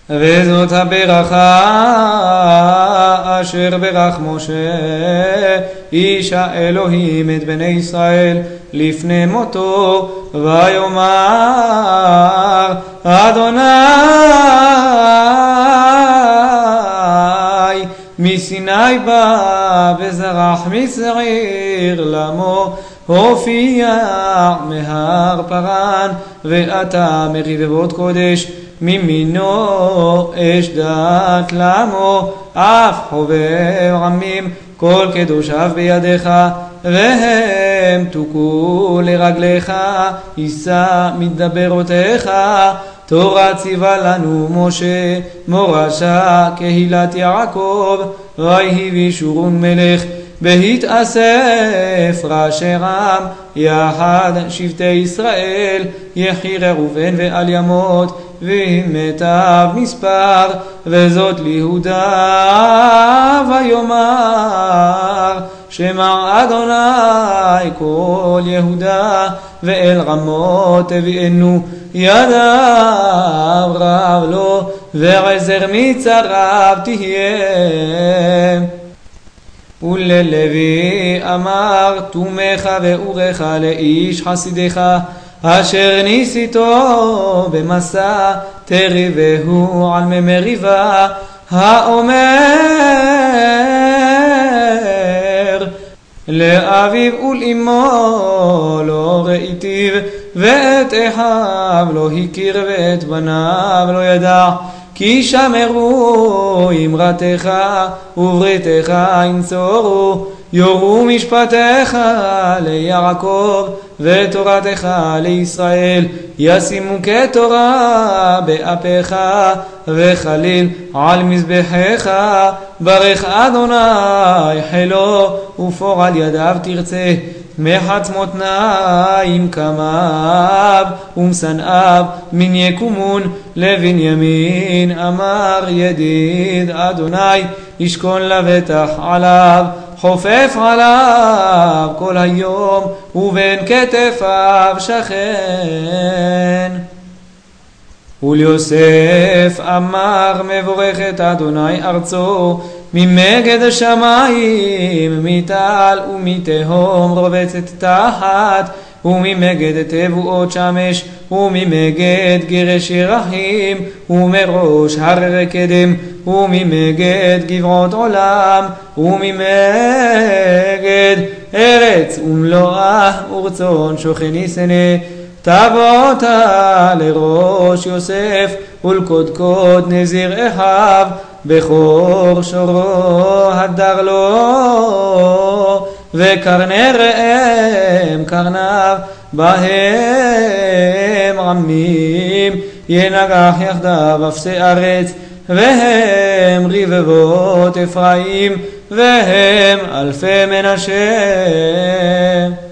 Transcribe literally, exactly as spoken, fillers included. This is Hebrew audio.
וזאת הברכה אשר ברך משה איש האלוהים את בני ישראל לפני מותו, ויאמר אדוני מסיני בא וזרח משעיר למו, הופיע מהר פרן, ואתה מרבבות קודש ממינו אש דת למו, אף חובב עמים כל קדושיו בידיך, והם תוכו לרגליך, יישא מדברותיך. תורה ציווה לנו משה מורשה קהילת יעקב, ויהי בישורון מלך בהתאסף ראשי עם יחד שבטי ישראל, יחי ראובן ועל ימות ומיטב מספר, וזאת ליהודה ויאמר שמע אדוני כל יהודה, ואל רמות תביאנו ידיו רב לו, ועזר מצריו תהיה. וללוי אמר תומך ואורך לאיש חסידך, אשר ניסיתו במסע תריבהו על מי מריבה, האומר לאביו ולאמו לא ראיתיו, ואת אחיו לא הכיר ואת בניו לא ידע, כי שמרו אמרתך ובריתך ינצורו, יורו משפטיך ליעקב ותורתך לישראל, ישימו כתורה באפיך וחליל על מזבחיך. ברך אדוני חילו ופועל ידיו תרצה, מחץ מותניים קמיו ומשנאיו מן יקומון לבנימין. אמר ידיד אדוני ישכון לבטח עליו, חופף עליו כל היום, ובין כתפיו שכן. וליוסף אמר מבורכת אדוני ארצו, ממגד השמיים מטל ומתהום רובצת תחת, וממגד תבואות שמש, וממגד גרש ירחים, ומראש הררי קדם, וממגד גבעות עולם, וממגד ארץ ומלואה ורצון שוכן יסנה. תבותה לראש יוסף ולקודקוד נזיר אחיו, בכור שורו הדר לו, וקרני ראם קרניו, בהם עמים ינגח יחדיו אפסי ארץ, והם רבבות אפרים, והם אלפי מנשה.